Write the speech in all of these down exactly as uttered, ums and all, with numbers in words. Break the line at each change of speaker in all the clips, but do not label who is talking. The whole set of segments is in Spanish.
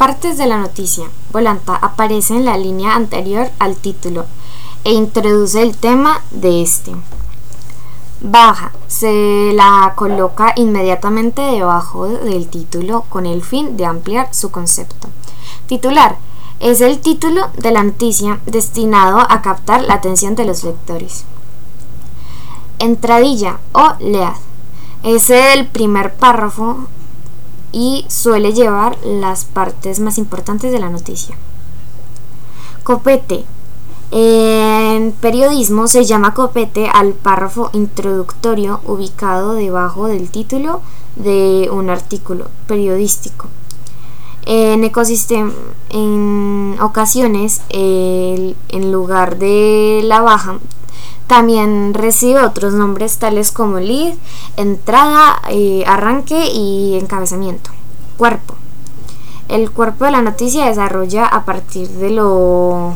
Partes de la noticia. Volanta aparece en la línea anterior al título e introduce el tema de este. Baja se la coloca inmediatamente debajo del título con el fin de ampliar su concepto. Titular es el título de la noticia destinado a captar la atención de los lectores. Entradilla o lead es el primer párrafo y suele llevar las partes más importantes de la noticia. Copete. En periodismo se llama copete al párrafo introductorio ubicado debajo del título de un artículo periodístico. En ecosistema, en ocasiones, el, en lugar de la baja, también recibe otros nombres tales como lead, entrada, eh, arranque y encabezamiento. Cuerpo. El cuerpo de la noticia desarrolla a partir de lo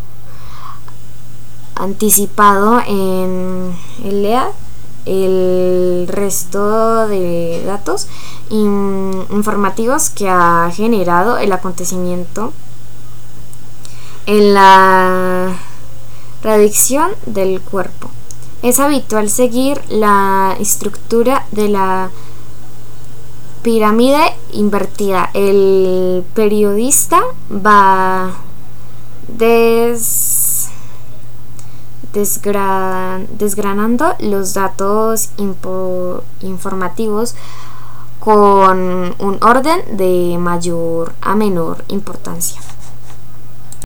anticipado en el lead el resto de datos in, informativos que ha generado el acontecimiento en la redacción del cuerpo. Es habitual seguir la estructura de la pirámide invertida. El periodista va des, desgra, desgranando los datos impo, informativos con un orden de mayor a menor importancia.